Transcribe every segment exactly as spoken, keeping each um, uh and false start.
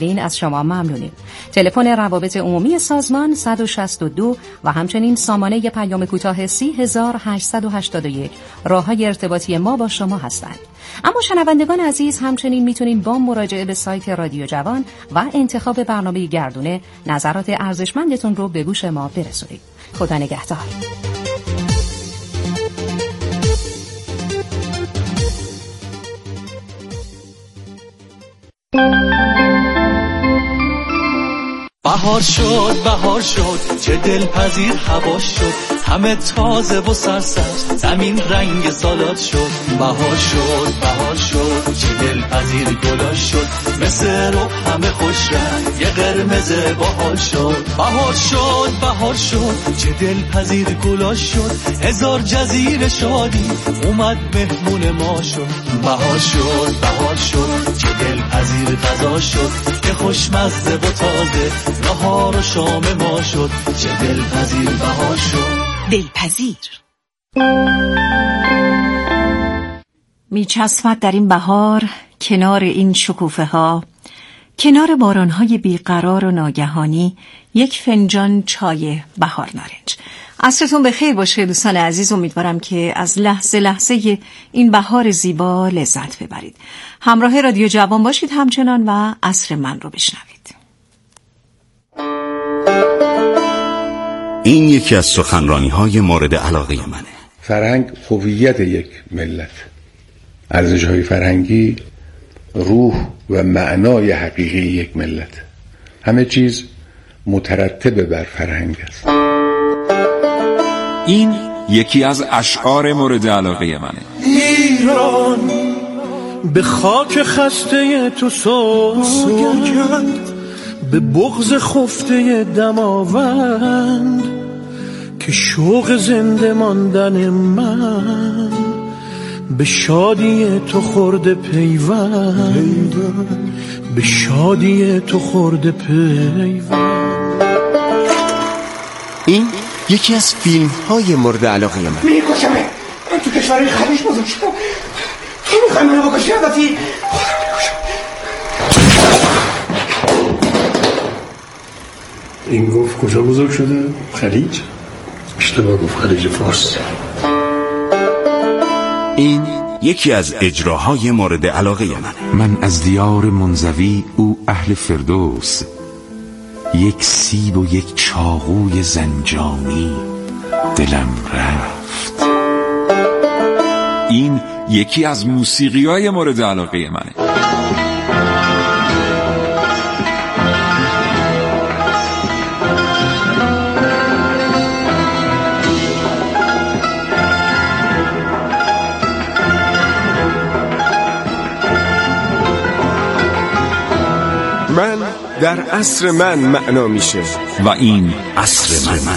این از شما ممنونیم. تلفن روابط عمومی سازمان صد و شصت و دو و همچنین سامانه پیام کوتاه سی هزار و هشتصد و هشتاد و یک راه‌های ارتباطی ما با شما هستند. اما شنوندگان عزیز همچنین میتونین با مراجعه به سایت رادیو جوان و انتخاب برنامه گردونه نظرات ارزشمندتون رو به گوش ما برسونید. خدا نگهدار. بهار شد بهار شد چه دلپذیر هوا شد، همه تازه و سرسبز زمین رنگ سالاد شد. بهار شد بهار شد چه دلپذیر گلا شد، مثل رو همه خوش رنگ یه قرمز باحال شد. بهار شد بهار شد چه دلپذیر گلا شد، هزار جزیره شادی اومد مهمون ما شد. بهار شد بهار شد چه دلپذیر غذا شد، که خوشمزه و تازه نهار و شام ما شد. چه دلپذیر بهار شد. دلپذیر میچسبد در این بهار، کنار این شکوفه ها، کنار بارانهای بیقرار و ناگهانی، یک فنجان چای بهار نارنج. عصرتون بخیر باشه دوستان عزیز. امیدوارم که از لحظه لحظه این بهار زیبا لذت ببرید. همراه رادیو جوان باشید همچنان و عصر من رو بشنوید. این یکی از سخنرانی‌های مورد علاقه منه. فرهنگ هویت یک ملت، ارزش‌های فرهنگی روح و معنای حقیقی یک ملت. همه چیز مترتب بر فرهنگ است. این یکی از اشعار مورد علاقه منه. ایران به خاک خسته تو سوگند، به بغض خفته دماوند، که شوق زنده ماندن من به شادی تو خورده پیوند، به شادی تو خورده پیوند. این یکی از فیلم های مورد علاقه من. میکشمه، من تو کشور خلیج بزرگ شدم، تو میخوای منو بکشی؟ البته خودم میکشم. این گفت کجا بزرگ شده؟ خلیج؟ اشتباه گفت، خلیج فارس. این یکی از اجراهای مورد علاقه منه. من از دیار منزوی، او اهل فردوس، یک سیب و یک چاقوی زنجانی دلم رفت. این یکی از موسیقی‌های مورد علاقه منه. من در عصر من معنا میشه و این عصر من.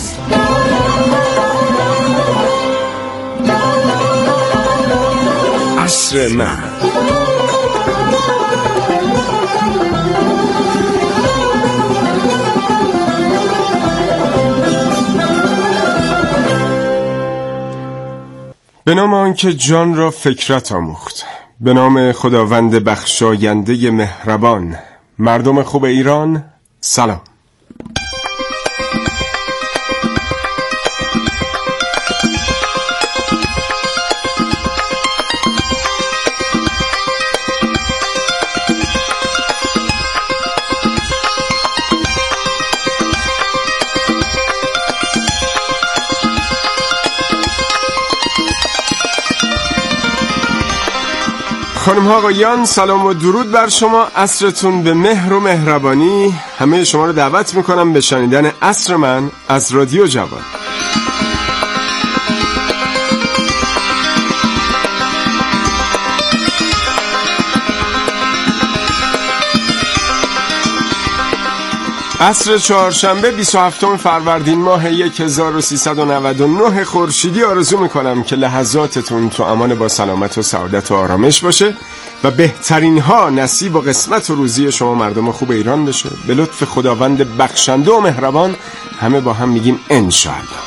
عصر من. به نام آنکه جان را فکرت آموخت، به نام خداوند بخشاینده مهربان. مردم خوب ایران سلام. خانم ها آقایان، سلام و درود بر شما. عصرتون به مهر و مهربانی. همه شما رو دعوت میکنم به شنیدن عصر من از رادیو جوان. عصر چهارشنبه بیست و هفتم فروردین ماه هزار و سیصد و نود و نه خورشیدی آرزو میکنم که لحظاتتون تو امان با سلامت و سعادت و آرامش باشه و بهترین ها نصیب و قسمت و روزی شما مردم خوب ایران بشه. به لطف خداوند بخشنده و مهربان همه با هم میگیم انشاءالله.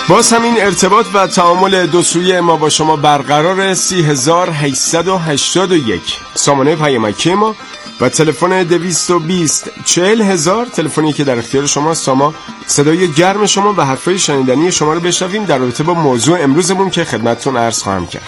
باز همین ارتباط و تعامل دو سویه ما با شما برقرار. سی هزار هشتصد و هشتاد و یک سامانه پیامکی ما و تلفن دویست و بیست چهل هزار تلفنی که در اختیار شما. ساما صدای گرم شما و حرفای شنیدنی شما رو بشنویم در رابطه با موضوع امروزمون که خدمتتون عرض خواهم کرد.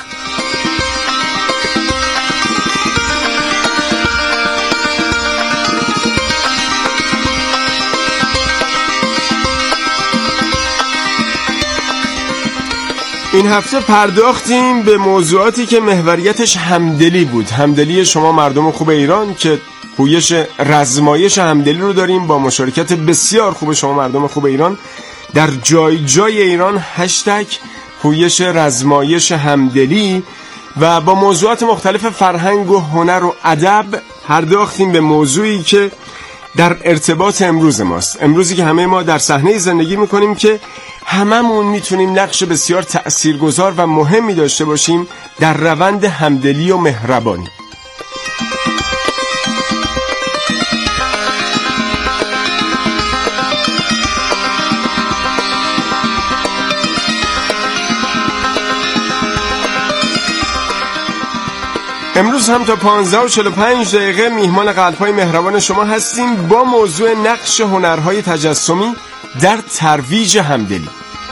این هفته پرداختیم به موضوعاتی که محوریتش همدلی بود. همدلی شما مردم خوب ایران که پویش رزمایش همدلی رو داریم با مشارکت بسیار خوب شما مردم خوب ایران در جای جای ایران. هشتگ پویش رزمایش همدلی و با موضوعات مختلف فرهنگ و هنر و ادب پرداختیم به موضوعی که در ارتباط امروز ماست. امروزی که همه ما در صحنه زندگی میکنیم که هممون میتونیم نقش بسیار تأثیرگذار و مهمی داشته باشیم در روند همدلی و مهربانی. امروز هم تا پانزده و چهل و پنج دقیقه میهمان قلب‌های مهربان شما هستیم با موضوع نقش هنرهای تجسمی در ترویج همدلی.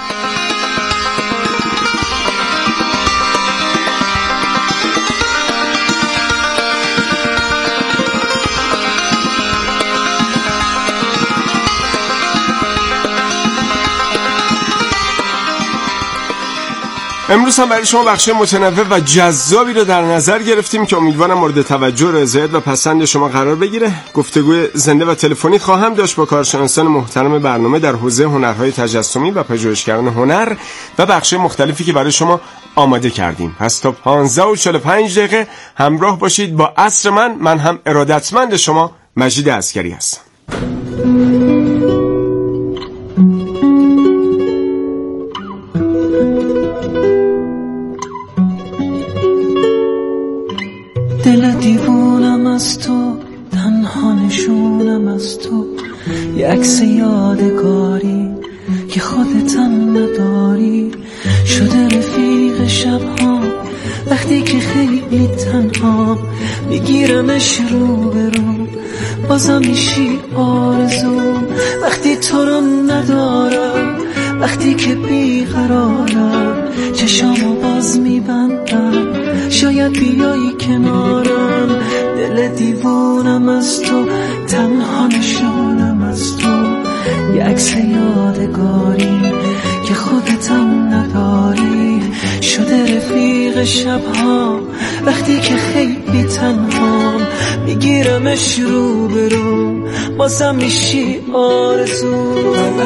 امروز هم برای شما بخش متنوع و جذابی رو در نظر گرفتیم که امیدوارم مورد توجه، رضایت و پسند شما قرار بگیره. گفتگوی زنده و تلفنی خواهم داشت با کارشناسان محترم برنامه در حوزه هنرهای تجسمی و پژوهشگران هنر و بخش مختلفی که برای شما آماده کردیم. پس تا پانزده و چهل و پنج دقیقه همراه باشید با عصر من. من هم ارادتمند شما مجید عسکری هستم. دل دیوونم از تو، تنها نشونم از تو، یه عکس یادگاری که خودتم نداری، شده رفیق شبها وقتی که خیلی تنها، میگیرمش رو به رو بازم میشی آرزوم، وقتی تو رو ندارم، وقتی که بیقرارم، چشامو باز میبندم، شاید بیایی کنارم. دل دیوونم از تو، تنها نشونم از تو، یه عکس یادگاری که خودتم نداری، شده رفیق شبها وقتی که خیلی تنهام، میگیرمش رو به رو بازم میشی آرزو.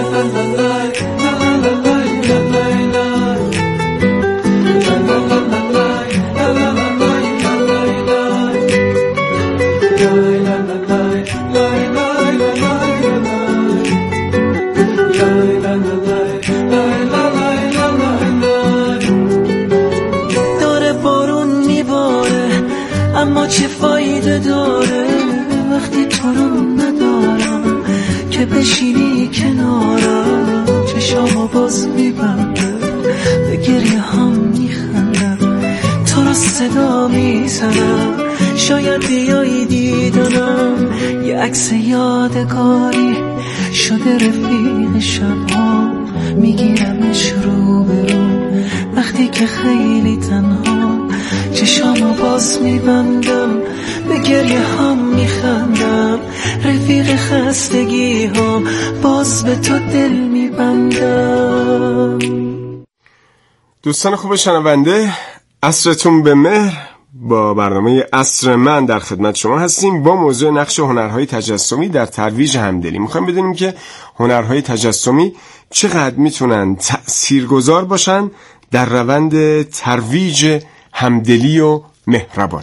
داره بارون میباره اما چه فایده داره وقتی تو رو ندارم که بشینی کنارم، چشامو باز میبندم، به گریه هم میخندم، تو رو صدا میزنم، شاید بیایی دیدنم، یه عکس یادگاری شده رفیق شبها، میگیرمش رو به رو وقتی که خیلی تنها، چشامو باز میبندم، به گریه هم میخندم، رفیق خستگی ها باز به تو دل میبندم. دوستان خوب شنونده، عصرتون به مهر. با برنامه عصر من در خدمت شما هستیم با موضوع نقش هنرهای تجسمی در ترویج همدلی. میخوایم بدونیم که هنرهای تجسمی چقدر میتونن تأثیرگذار باشن در روند ترویج همدلی و مهربانی.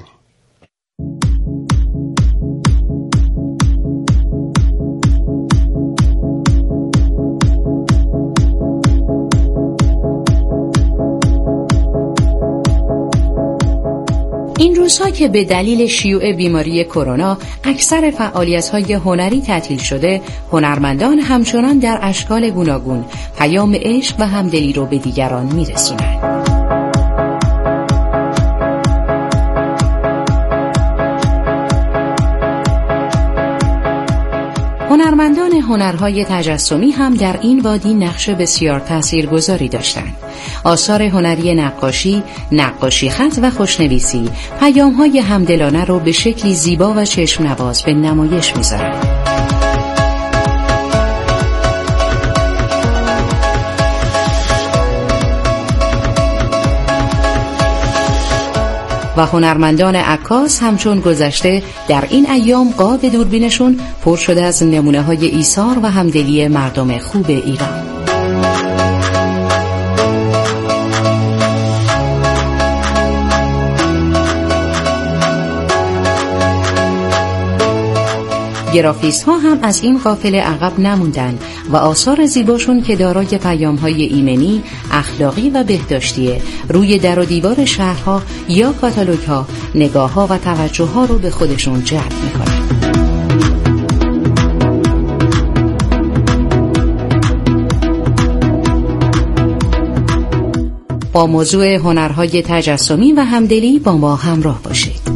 این روزها که به دلیل شیوع بیماری کرونا اکثر فعالیت‌های هنری تعطیل شده، هنرمندان همچنان در اشکال گوناگون پیام عشق و همدلی رو به دیگران می‌رسونند. هنرمندان هنرهای تجسمی هم در این وادی نقش بسیار تاثیرگذاری داشتند. آثار هنری نقاشی، نقاشی خط و خوشنویسی پیام‌های همدلانه رو به شکلی زیبا و چشم نواز به نمایش می‌ذارند. و هنرمندان عکاس همچون گذشته در این ایام قاب دوربینشون پر شده از نمونه‌های ایثار و همدلی مردم خوب ایران. گرافیست ها هم از این قافله عقب نموندن و آثار زیباشون که دارای پیام‌های ایمنی، اخلاقی و بهداشتیه روی در و دیوار شهرها یا کاتالوگ‌ها نگاه‌ها و توجه‌ها رو به خودشون جلب می‌کنن. با موضوع هنرهای تجسمی و همدلی با ما همراه باشید.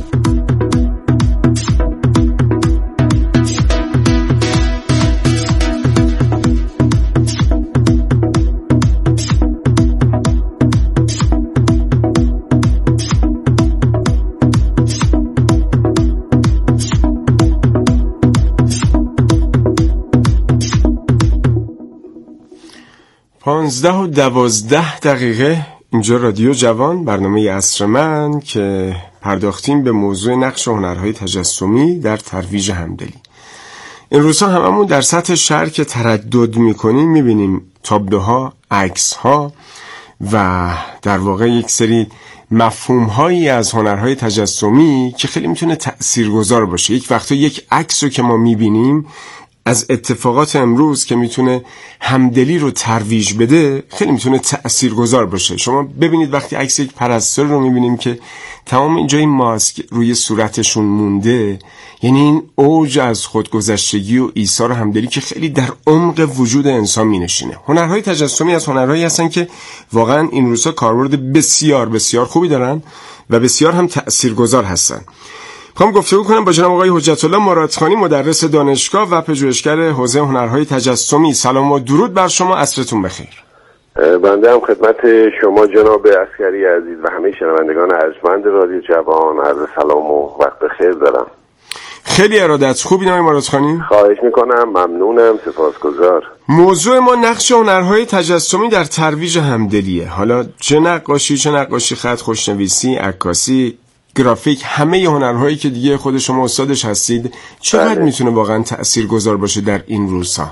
پانزده و دوازده دقیقه اینجا رادیو جوان، برنامه عصر من که پرداختیم به موضوع نقش هنرهای تجسمی در ترویج همدلی. این روزها هممون در سطح شهر که تردد میکنیم میبینیم تابلوها، عکسها و در واقع یک سری مفهومهایی از هنرهای تجسمی که خیلی میتونه تأثیرگذار باشه. یک وقتا یک عکس رو که ما میبینیم از اتفاقات امروز که میتونه همدلی رو ترویج بده خیلی میتونه تأثیرگذار باشه. شما ببینید وقتی عکس یک پرستار رو میبینیم که تمام اینجای ماسک روی صورتشون مونده، یعنی این اوج از خودگذشتگی و ایثار همدلی که خیلی در عمق وجود انسان مینشینه. هنرهای تجسمی از هنرهایی هستن که واقعا این روزها کاربرد بسیار بسیار خوبی دارن و بسیار هم تأثیرگذار هستن. میخوام گفتگو کنم با جناب آقای حجت الله مرادخانی، مدرس دانشگاه و پژوهشگر حوزه هنرهای تجسمی. سلام و درود بر شما، عصرتون بخیر. بنده هم خدمت شما جناب عسکری عزیز و همه شنوندگان ارجمند رادیو جوان عرض سلام و وقت بخیر دارم. خیلی ارادت. خوبی آقای مرادخانی؟ خواهش میکنم، ممنونم، سپاسگزار. موضوع ما نقش هنرهای تجسمی در ترویج همدلیه. حالا چه نقاشی، چه نقاشی خط، خوشنویسی، عکاسی، گرافیک، همه هنرهایی که دیگه خود شما استادش هستید، چقدر میتونه واقعا تأثیرگذار باشه در این روزها؟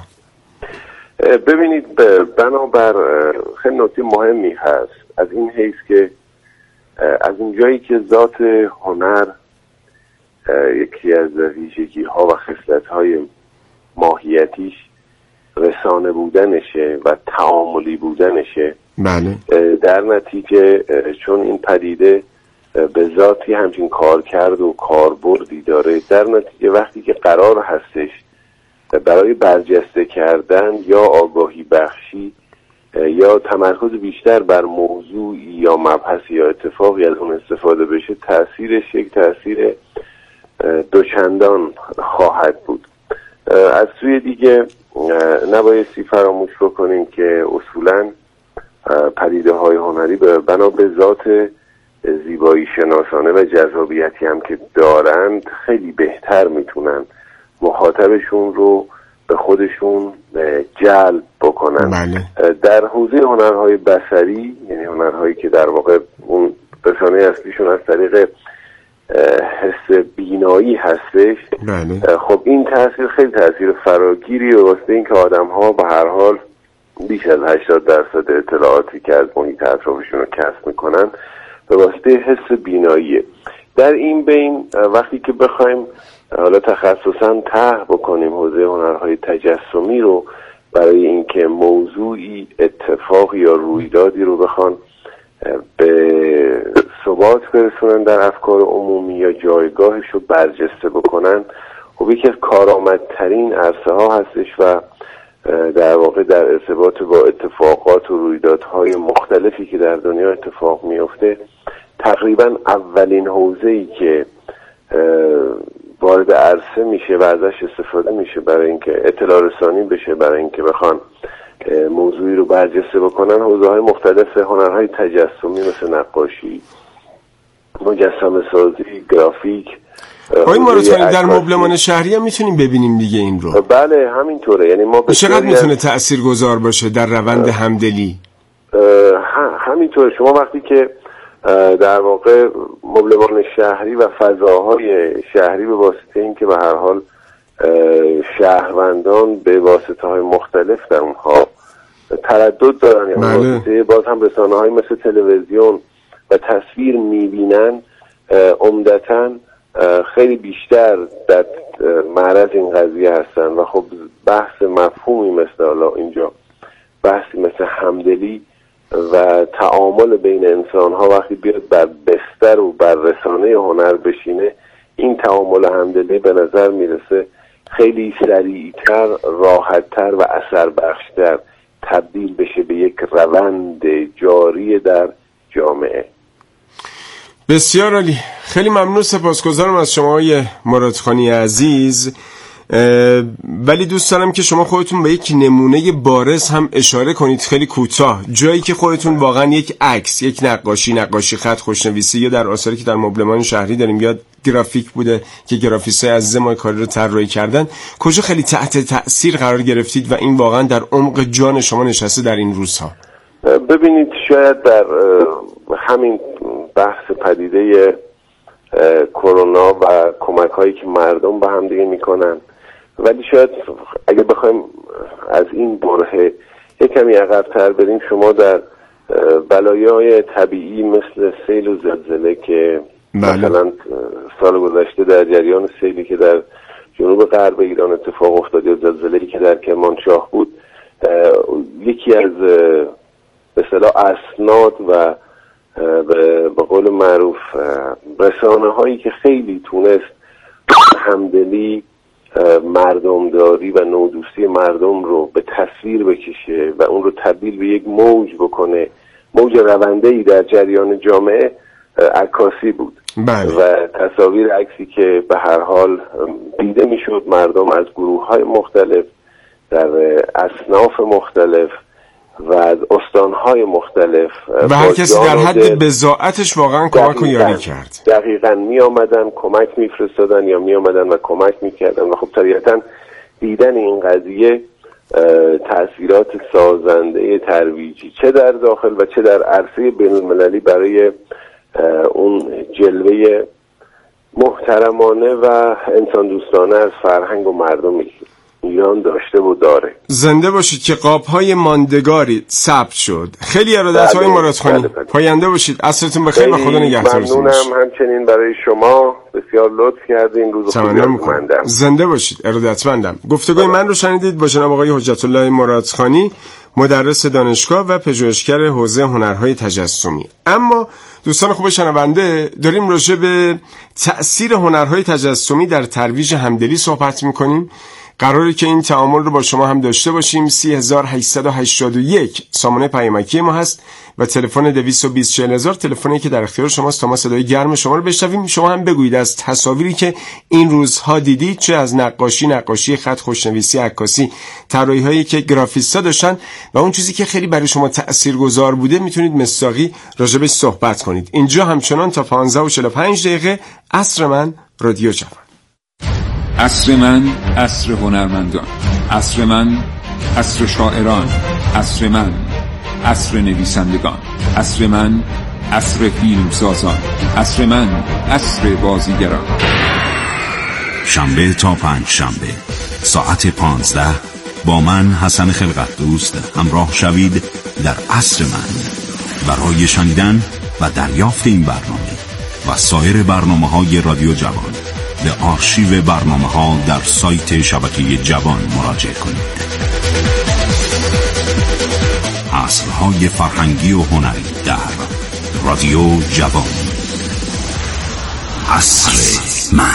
ببینید، بنابر خیلی نکته مهمی هست از این حیث که از اونجایی که ذات هنر یکی از ویژگی ها و خصلت های ماهیتیش رسانه بودنشه و تعاملی بودنشه، بله، در نتیجه چون این پدیده به ذاتی همچین کار کرد و کاربردی داره، در نتیجه وقتی که قرار هستش برای برجسته کردن یا آگاهی بخشی یا تمرکز بیشتر بر موضوع یا مبحث یا اتفاقی از اون استفاده بشه، تأثیرش یک تأثیر دوچندان خواهد بود. از سوی دیگه نبایستی فراموش بکنیم که اصولاً پدیده های هنری بنا به ذات زیبایی شناسانه و جذابیتی هم که دارند خیلی بهتر میتونن مخاطبشون رو به خودشون جلب بکنن. بله. در حوزه هنرهای بصری، یعنی هنرهایی که در واقع اون رسانه اصلیشون از طریق حس بینایی هستش، بله. خب این تاثیر خیلی تاثیر فراگیری واسه این که آدم ها به هر حال بیش از هشتاد درصد اطلاعاتی که از محیط اطرافشون رو کسب میکنن به واسطه حس بیناییه. در این بین وقتی که بخوایم حالا تخصصا طرح بکنیم حوزه هنرهای تجسمی رو برای اینکه موضوعی، اتفاق یا رویدادی رو بخوان به ثبات برسونن در افکار عمومی یا جایگاهش رو برجسته بکنن، خب یکی از کارآمدترین عرصه ها هستش و در واقع در ارتباط با اتفاقات و رویدادهای مختلفی که در دنیا اتفاق میفته تقریبا اولین حوزه‌ای که وارد عرصه میشه و ازش استفاده میشه برای اینکه اطلاع رسانی بشه، برای اینکه بخوان موضوعی رو برجسته بکنن، حوزه‌های مختلف هنرهای تجسمی مثل نقاشی، مجسمه سازی، گرافیک. آقای مرادخانی در مبلمان شهری هم میتونیم ببینیم دیگه این رو. بله همینطوره، یعنی ما چقدر میتونه تاثیرگذار باشه در روند همدلی؟ همینطوره. شما وقتی که در واقع مبلمان شهری و فضاهای شهری به واسطه اینکه به هر حال شهروندان به واسطه های مختلف در اونها تردد دارن، یعنی واسطه باز هم رسانه های مثل تلویزیون و تصویر میبینن، عمدتاً خیلی بیشتر در معرض این قضیه هستن و خب بحث مفهومی مثل حالا اینجا بحثی مثل همدلی و تعامل بین انسان ها وقتی بیاد بر بستر و بر رسانه هنر بشینه، این تعامل همدلی به نظر میرسه خیلی سریعتر، راحتتر و اثر بخشتر تبدیل بشه به یک روند جاری در جامعه. بسیار عالی، خیلی ممنون، سپاسگزارم از شما آقای مرادخانی عزیز. ولی دوست دارم که شما خودتون به یک نمونه بارز هم اشاره کنید، خیلی کوتاه، جایی که خودتون واقعا یک عکس، یک نقاشی، نقاشی خط، خوشنویسی یا در آثاری که در مبلمان شهری داریم یا گرافیک بوده که گرافیستای عزیز ما کاری رو طراحی کردن، کجا خیلی تحت تأثیر قرار گرفتید و این واقعا در عمق جان شما نشسته در این روزها؟ ببینید، شاید در همین بحث پدیده کرونا و کمک هایی که مردم به هم دیگه میکنن، ولی شاید اگه بخوایم از این برهه یک کمی عقب‌تر بریم، شما در بلایای طبیعی مثل سیل و زلزله که بله. مثلا سال گذشته در جریان سیلی که در جنوب غرب ایران اتفاق افتاد یا زلزله‌ای که در کرمانشاه بود، یکی از به اصطلاح اسناد و به قول معروف رسانه هایی که خیلی تونست همدلی، مردمداری و نودوستی مردم رو به تصویر بکشه و اون رو تبدیل به یک موج بکنه، موج رونده‌ای در جریان جامعه، عکاسی بود. بله. و تصاویر عکسی که به هر حال دیده میشد، مردم از گروه های مختلف در اصناف مختلف و از استانهای مختلف و هر کسی در حد بضاعتش واقعا کمک و یاری کرد. دقیقاً می آمدن کمک می فرستادن یا می آمدن و کمک می کردن و خب طبیعتاً دیدن این قضیه تأثیرات سازنده ترویجی چه در داخل و چه در عرصه بین المللی برای اون جلوه محترمانه و انسان دوستانه از فرهنگ و مردم ایران داشته و داره. زنده باشید که قاب‌های ماندگاری ثبت شد. خیلی ارادت‌های مرادخانی. پاینده باشید. عصرتون بخیر و خدا نگهدارتون باشه. ممنونم همچنین برای شما، بسیار لطف کردین. روز خوبی می‌کنم. زنده باشید. ارادتمندم. گفتگوی من رو شنیدید با جناب آقای حجت الله مرادخانی، مدرس دانشگاه و پژوهشگر حوزه هنرهای تجسمی. اما دوستان خوب شنونده، داریم راجع به تأثیر هنرهای تجسمی در ترویج همدلی صحبت می‌کنیم. قراره که این تعامل رو با شما هم داشته باشیم. سه هزار و هشتصد و هشتاد و یک سامانه پیامکی ما هست و تلفن دویست و بیست چهل هزار تلفنی که در اختیار شماست تا ما صدای گرم شما رو بشنویم. شما هم بگویید از تصاویری که این روزها دیدید، چه از نقاشی، نقاشی خط، خوشنویسی، عکاسی، طراحی هایی که گرافیستا داشتن و اون چیزی که خیلی برای شما تاثیرگذار بوده، میتونید مستاقی راجبش صحبت کنید. اینجا همچنان تا پانزده و چهل و پنج دقیقه عصر من رادیو جوان. عصر من، عصر هنرمندان. عصر من، عصر شاعران. عصر من، عصر نویسندگان. عصر من، عصر فیلمسازان. عصر من، عصر بازیگران. شنبه تا پنج شنبه ساعت پانزده با من حسن خلقت دوست همراه شوید در عصر من برای شنیدن و دریافت این برنامه و سایر برنامه‌های رادیو جوان. به آرشیو برنامه‌ها در سایت شبکه جوان مراجعه کنید. عصرهای فرهنگی و هنری در رادیو جوان. عصر من.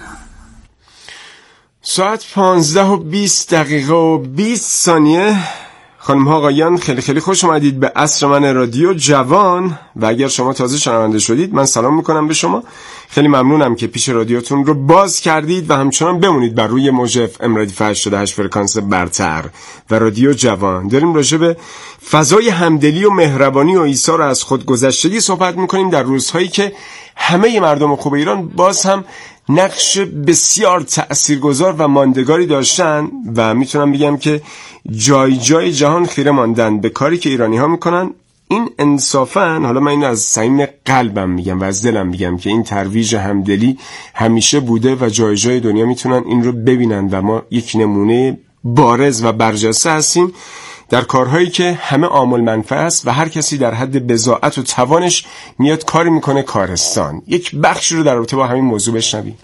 ساعت پانزده و بیست دقیقه و بیست ثانیه. خانم ها آقایان، خیلی خیلی خوش اومدید به عصر من رادیو جوان. و اگر شما تازه شنونده شدید، من سلام میکنم به شما. خیلی ممنونم که پیش رادیوتون رو باز کردید و همچنان بمونید بر روی موج اف ام رادیو هشتاد و هشت فرکانس برتر و رادیو جوان. داریم راجع به فضای همدلی و مهربانی و ایثار از خودگذشتگی صحبت میکنیم در روزهایی که همه مردم خوب ایران باز هم نقش بسیار تأثیرگذار و ماندگاری داشتن و میتونم بگم که جای جای جهان خیره ماندن به کاری که ایرانی ها میکنن. این انصافاً، حالا من این از صمیم قلبم میگم و از دلم میگم که این ترویج همدلی همیشه بوده و جای جای دنیا میتونن این رو ببینن و ما یک نمونه بارز و برجسته هستیم در کارهایی که همه عامل منفعه است و هر کسی در حد بضاعت و توانش میاد کاری میکنه کارستان. یک بخش رو در رابطه با همین موضوع بشنویم.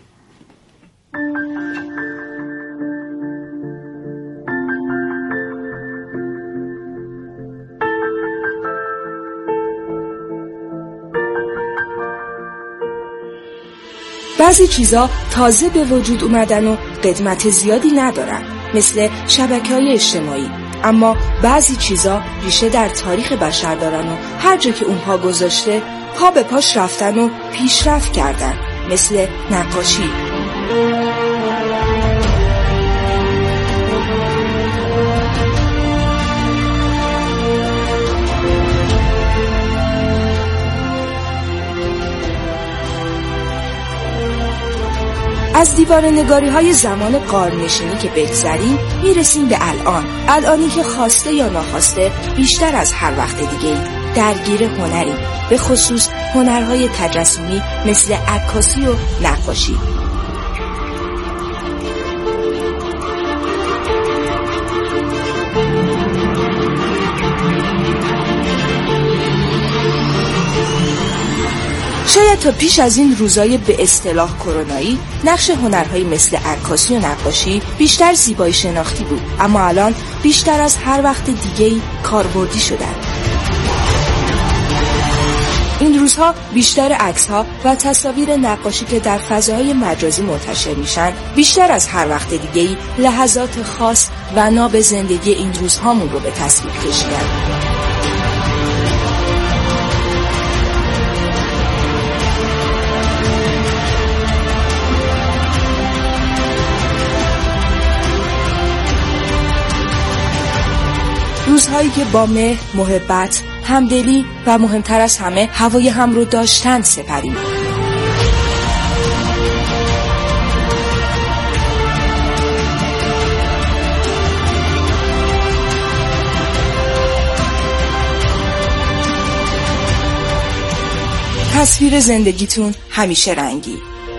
بعضی چیزا تازه به وجود اومدن و قدمت زیادی ندارن، مثل شبکه‌های اجتماعی. اما بعضی چیزا ریشه در تاریخ بشر دارن و هر جا که اون پا گذاشته پا به پاش رفتن و پیشرفت کردن، مثل نقاشی. از دیوار نگاری های زمان قارنشینی که بگذریم میرسیم به الان. الانی که خواسته یا ناخواسته بیشتر از هر وقت دیگه درگیر هنریم، به خصوص هنرهای تجسمی مثل عکاسی و نقاشی. شاید تا پیش از این روزای به اصطلاح کرونایی نقش هنرهایی مثل عکاسی و نقاشی بیشتر زیبایی شناختی بود، اما الان بیشتر از هر وقت دیگه‌ای کاربردی شدن. این روزها بیشتر عکس‌ها و تصاویر نقاشی که در فضاهای مجازی منتشر میشن بیشتر از هر وقت دیگه‌ای لحظات خاص و ناب زندگی این روزهامون رو به تصویر کشیدن. روزهایی که با مهر، محبت، همدلی و مهمتر از همه هوای هم رو داشتن سپریم. تصویر زندگیتون همیشه رنگی.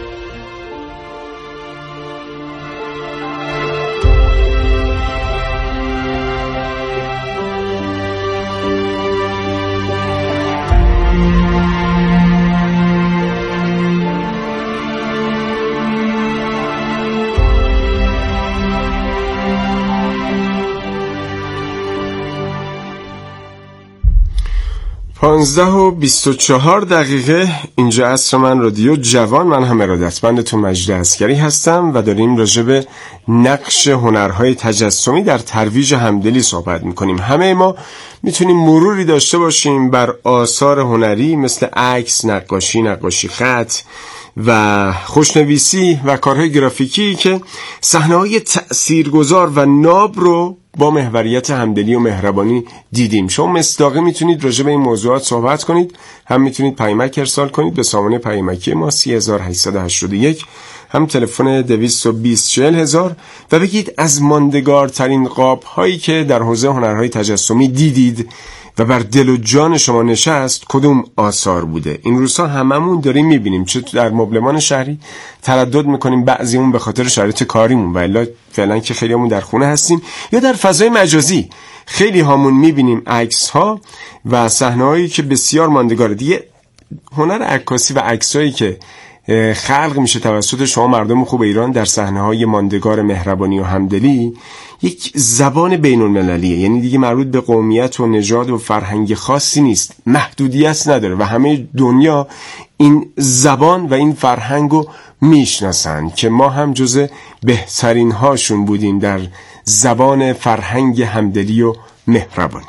پانزده و بیست و چهار دقیقه اینجا عصر من رادیو جوان. من هم ارادتمندتون مجید عسکری هستم و داریم راجع به نقش هنرهای تجسمی در ترویج همدلی صحبت میکنیم. همه ما میتونیم مروری داشته باشیم بر آثار هنری مثل عکس، نقاشی، نقاشی خط و خوشنویسی و کارهای گرافیکی که صحنه‌های تأثیرگذار و ناب رو با محوریت همدلی و مهربانی دیدیم. شما مصداقی میتونید راجع به این موضوعات صحبت کنید، هم میتونید پیامک ارسال کنید به سامانه پیامکی ما سی هزار و هشتصد و هشتاد و یک، هم تلفن دویست و بیست چهل هزار و بگید از ماندگارترین قاب هایی که در حوزه هنرهای تجسمی دیدید و بر دل و جان شما نشست کدوم آثار بوده. این روزها هممون داریم میبینیم، چه در مبلمان شهری تردد میکنیم، بعضیمون به خاطر شرایط کاریمون و الا فعلا که خیلیمون در خونه هستیم، یا در فضای مجازی خیلی هامون میبینیم عکس ها و صحنه هایی که بسیار ماندگاره. دیگه هنر عکاسی و عکسایی که خلق میشه توسط شما مردم خوب ایران در صحنه های ماندگار مهربانی و همدلی یک زبان بین المللیه، یعنی دیگه مربوط به قومیت و نژاد و فرهنگ خاصی نیست، محدودیت نداره و همه دنیا این زبان و این فرهنگ رو میشناسن که ما هم جز بهترین هاشون بودیم در زبان فرهنگ همدلی و مهربانی.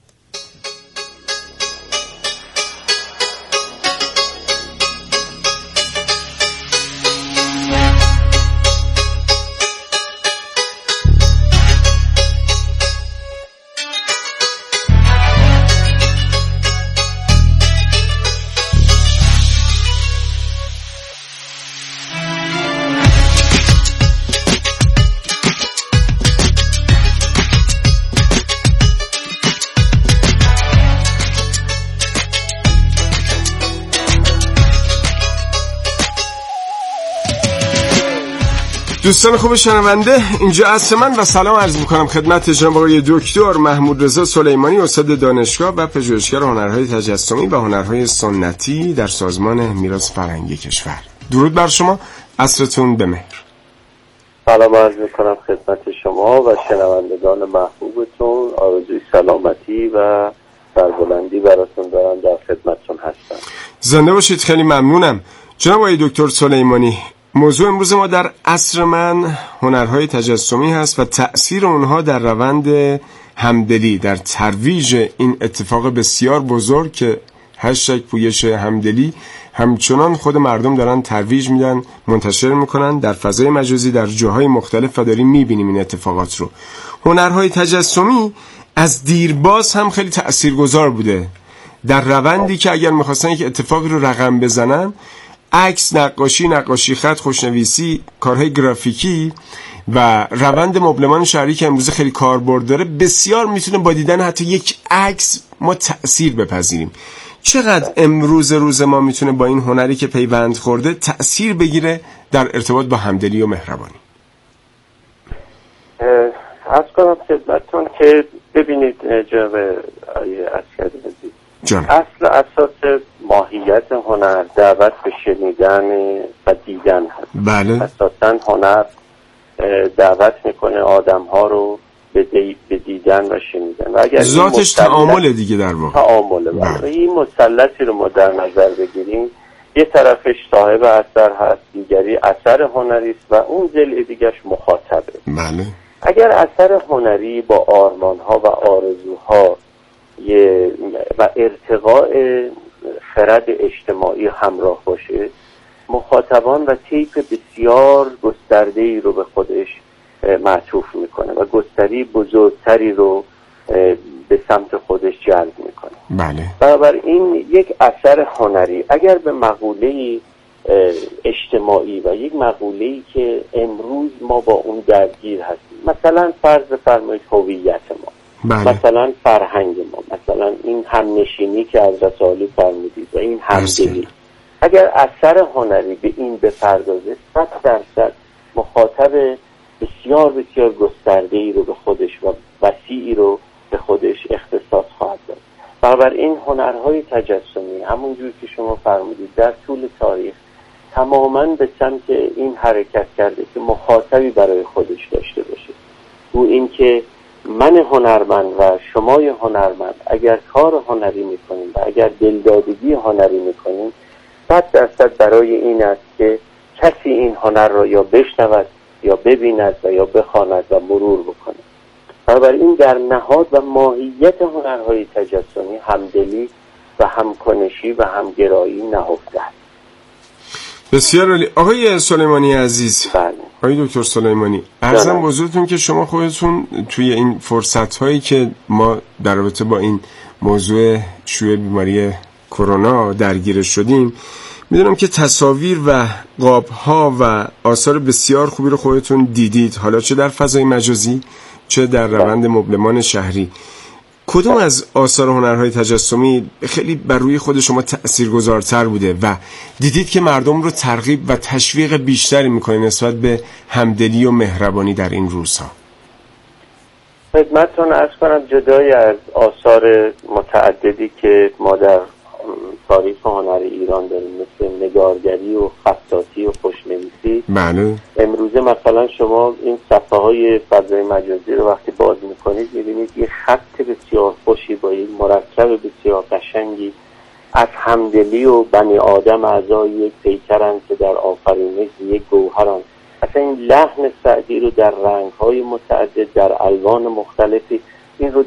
دوستان خوب شنونده، اینجا عصر من و سلام عرض میکنم خدمت جناب آقای دکتر محمود رضا سلیمانی، استاد دانشگاه و پژوهشگر هنرهای تجسمی و هنرهای سنتی در سازمان میراث فرهنگی کشور. درود بر شما، عصرتون به مهر. سلام عرض میکنم خدمت شما و شنوندگان محبوبتون، آرزوی سلامتی و سربلندی براتون دارم، در خدمتتون هستم. زنده باشید، خیلی ممنونم. جناب آقای دکتر سلیمانی، موضوع امروز ما در عصر من هنرهای تجسمی هست و تأثیر اونها در روند همدلی، در ترویج این اتفاق بسیار بزرگ که هشتگ پویش همدلی همچنان خود مردم دارن ترویج میدن، منتشر میکنن در فضای مجازی در جاهای مختلف و داریم میبینیم این اتفاقات رو. هنرهای تجسمی از دیرباز هم خیلی تأثیرگذار بوده در روندی که اگر میخواستن یک اتفاقی رو رقم بزنن، عکس، نقاشی، نقاشی خط، خوشنویسی، کارهای گرافیکی و روند مبلمان شهری که امروز خیلی کاربرد داره، بسیار میتونه با دیدن حتی یک عکس ما تأثیر بپذیریم. چقدر امروز روز ما میتونه با این هنری که پیوند خورده تأثیر بگیره در ارتباط با همدلی و مهربانی؟ عرض کنم خدمتتون که ببینید جناب آقای عسکری، جان. اصل اساس ماهیت هنر دعوت به شنیدن و دیدن هست. بله. اساساً هنر دعوت میکنه آدم ها رو به, دی... به دیدن و شنیدن و اگر ذاتش تعامل دیگه در واقع تعامله. بله. این مثلثی رو ما در نظر بگیریم، یه طرفش صاحب اثر هست، دیگری اثر هنری است و اون ضلع دیگرش مخاطبه. بله. اگر اثر هنری با آرمان ها و آرزوها و ارتقاء خرد اجتماعی همراه باشه، مخاطبان و طیف بسیار گسترده‌ای رو به خودش معطوف میکنه و گستری بزرگتری رو به سمت خودش جلب میکنه. بله. بنابراین یک اثر هنری اگر به مقوله‌ای اجتماعی و یک مقوله‌ای که امروز ما با اون درگیر هستیم، مثلا فرض بفرمایید هویت ما، بله. مثلا فرهنگ ما، مثلا این همنشینی که از رسالی فرمودید و این همدلی، اگر اثر هنری به این بپردازه، صد درصد مخاطب بسیار بسیار گسترده‌ای رو به خودش و وسیعی رو به خودش اختصاص خواهد داد. بنابراین هنرهای تجسمی همونجور که شما فرمودید در طول تاریخ تماماً به سمت این حرکت کرده که مخاطبی برای خودش داشته باشه. او این که من هنرمند و شمای هنرمند اگر کار هنری میکنیم و اگر دلدادگی هنری میکنیم، صد درصد برای این است که کسی این هنر را یا بشنود یا ببیند و یا بخواند و مرور بکنه. بنابراین در نهاد و ماهیت هنرهای تجسمی همدلی و همکنشی و همگرایی نهفته است. بسیار عالی. آقای سلیمانی عزیز، بله. آقای دکتر سلیمانی، عرضم بزرگتون که شما خودتون توی این فرصت هایی که ما در رابطه با این موضوع شیوع بیماری کرونا درگیر شدیم، میدونم که تصاویر و قاب ها و آثار بسیار خوبی رو خودتون دیدید، حالا چه در فضای مجازی چه در روند مبلمان شهری. کدوم از آثار هنرهای تجسمی خیلی بر روی خود شما تأثیرگذارتر بوده و دیدید که مردم رو ترغیب و تشویق بیشتری میکنه نسبت به همدلی و مهربانی در این روزها؟ خدمتتون عرض کنم جدای از آثار متعددی که ما در تاریخ هنر ایران داریم، مثل نگارگری و خطاطی و خوشنویسی. بله. امروزه مثلا شما این صفحه های فضای مجازی رو وقتی باز میکنید میبینید یه خط بسیار خوشی با این مرکب بسیار قشنگی از همدلی و بنی آدم اعضای یک پیکرند که در آفرینش یک گوهرند. اصلا این لحن سعدی رو در رنگ‌های متعدد در الوان مختلفی این رو